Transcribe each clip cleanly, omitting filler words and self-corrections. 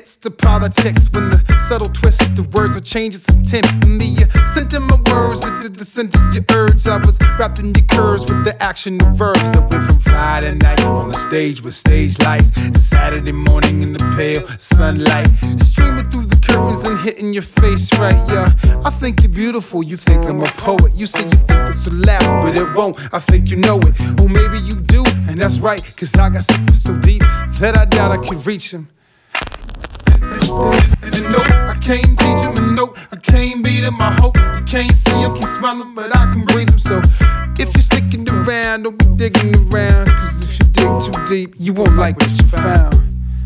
minutes to politics when the subtle twist of the words will change its intent. And the scent of my words, the scent of your urge. I was wrapped in your curves with the action of verbs that went from Friday night on the stage with stage lights to Saturday morning in the pale sunlight, streaming through the curtains and hitting your face right, yeah. I think you're beautiful, you think I'm a poet. You say you think this will last, but it won't. I think you know it, or maybe you do, and that's right, cause I got something so deep that I doubt I can reach him. And no, I can't teach him, and no, I can't beat him. I hope you can't see him, can't smell him, but I can breathe him. So if you're sticking around, don't be digging around, cause if you dig too deep, you won't like what you found.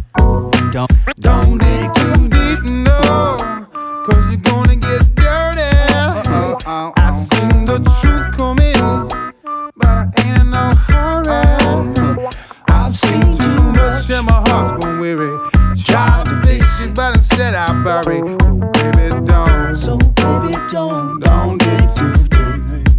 Don't dig too deep, no, cause you're gonna get dirty. I seen the truth coming, but I ain't in no hurry. I've seen too much and my heart's gone weary. Try to fix it, but instead I bury. So baby don't dig too deep.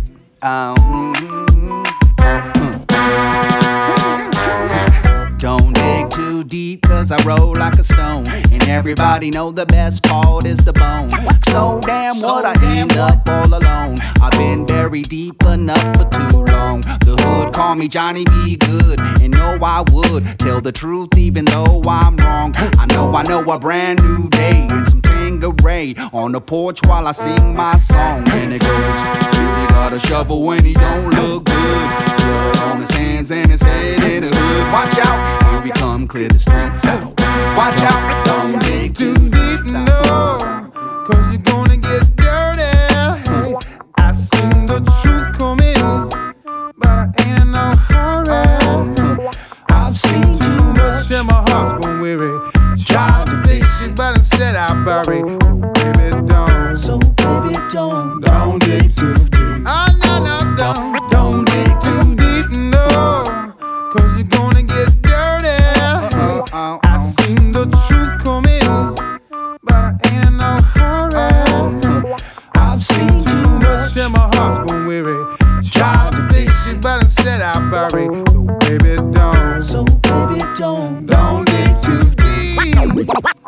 Don't dig too deep, cause I roll like a stone. And everybody know the best part is the bone. So damn what I end up all alone. I've been buried deep enough for too long. The hood call me Johnny B. Good, and know I would tell the truth even though I'm wrong. I know a brand new day and some Tangeray on the porch while I sing my song. And it goes, Billy got a shovel when he don't look good. Blood on his hands and his head in the hood. Watch out, here we come, clear the streets out. Watch out, don't dig too deep, no, cause you're gonna get dirty. I seen the truth coming, but I ain't in no hurry. I've seen too much and my heart's gone weary. Try to fix it, but instead I bury. So baby don't dig too deep. No, don't dig too deep, no, cause you're gonna get dirty. I seen the truth coming, but I ain't in no hurry. I've seen too much and my heart's gone weary. Try to fix it, but instead I bury. So baby don't dig too deep.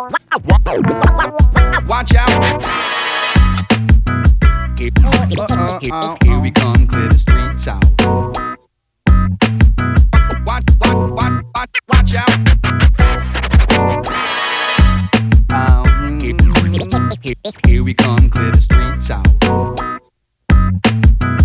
Watch out. Here we come, clear the streets out. Watch out. Here we come, clear the streets out.